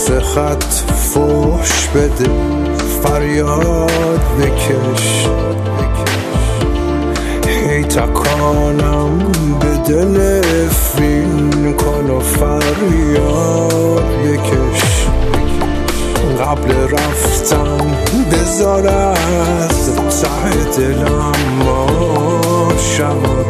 واسه خط فوش بده، فریاد بکش. هی تکانم به دل فین کن و فریاد بکش. قبل رفتن بذار از ته دلم ما شود،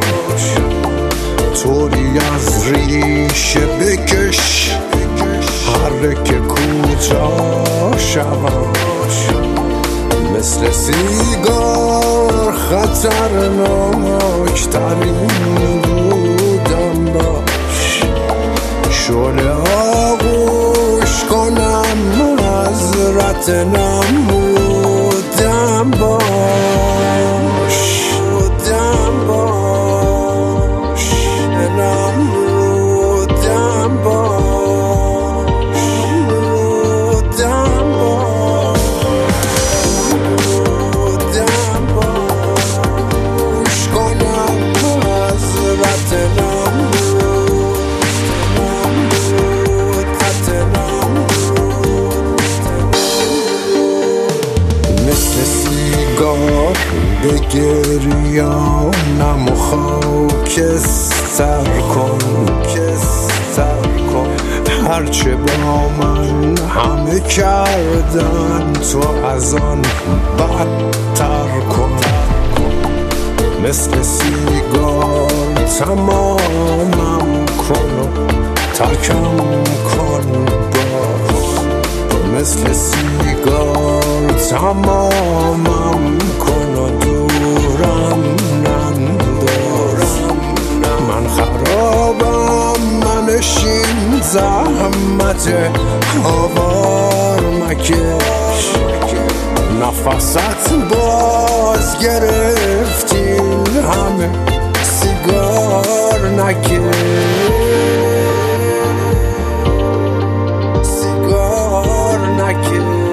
طوری از ریشه بکش حرک کوتاه شود. مثل سیگار خطرناک ترین بودم باش، شعله آغوش کنم حضرت نمودم باش، نمودم باش، نمودم باش کنم حضرت مثل سیگار به گریانم و خاکستر کن. هرچه با من همه کردن تو از آن بدتر کن. مثل سیگار تمامم کن و ترکم کن باز. مثل سیگار تمامم کن و دورم ننداز. من خرابم منشین زحمت آوار مکش. نفست باز گرفتین همه سیگار نکش، سیگار نکش.